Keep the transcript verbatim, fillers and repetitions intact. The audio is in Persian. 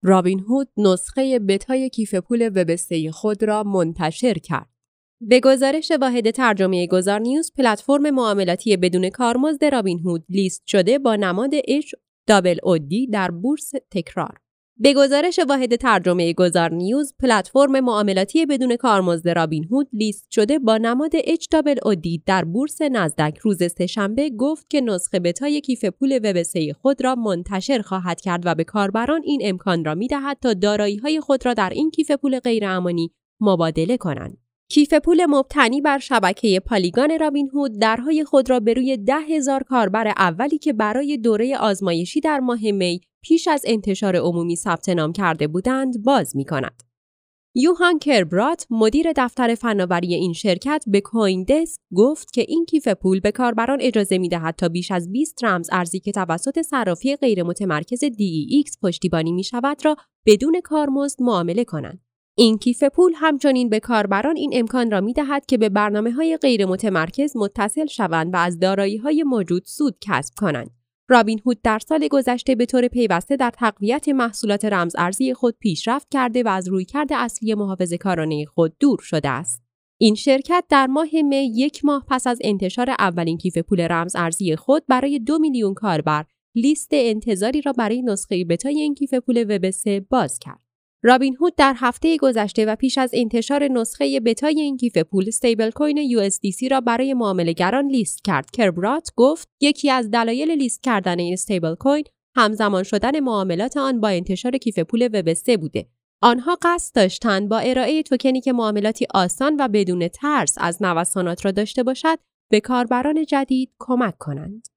رابین هود نسخه بتای کیف پول وب سه خود را منتشر کرد. به گزارش واحد ترجمه گذار نیوز، پلتفرم معاملاتی بدون کارمزد رابین هود لیست شده با نماد اچ دابل او دی در بورس تکرار. به گزارش واحد ترجمه گذار نیوز، پلتفرم معاملاتی بدون کارمزد رابین هود لیست شده با نماد اچ دابل او دی در بورس نزدک روز سه‌شنبه گفت که نسخه بتای کیف پول وب سه خود را منتشر خواهد کرد و به کاربران این امکان را می‌دهد تا دارایی‌های خود را در این کیف پول غیرامانی مبادله کنند. کیف پول مبتنی بر شبکه پالیگان رابین هود درهای خود را به روی ده هزار کاربر اولی که برای دوره آزمایشی در ماه می پیش از انتشار عمومی ثبت نام کرده بودند باز می‌کند. یوهان کربرات، مدیر دفتر فناوری این شرکت، به کوین دسک گفت که این کیف پول به کاربران اجازه می‌دهد تا بیش از بیست رمز ارزی که توسط صرافی غیر متمرکز دی ای ایکس پشتیبانی می‌شود را بدون کارمزد معامله کنند. این کیف پول همچنین به کاربران این امکان را می‌دهد که به برنامه‌های غیر متمرکز متصل شوند و از دارایی‌های موجود سود کسب کنند. رابین هود در سال گذشته به طور پیوسته در تقویت محصولات رمز ارزی خود پیشرفت کرده و از رویکرد اصلی محافظه‌کارانه خود دور شده است. این شرکت در ماه می یک ماه پس از انتشار اولین کیف پول رمز ارزی خود برای دو میلیون کاربر لیست انتظاری را برای نسخه بتای این کیف پول وب سه باز کرد. رابین هود در هفته گذشته و پیش از انتشار نسخه بتای این کیف پول استیبل کوین یو اس دی سی را برای معامله‌گران لیست کرد. کربرات گفت یکی از دلایل لیست کردن این استیبل کوین همزمان شدن معاملات آن با انتشار کیف پول وب سه بوده. آنها قصد داشتند با ارائه توکنی که معاملاتی آسان و بدون ترس از نوسانات را داشته باشد به کاربران جدید کمک کنند.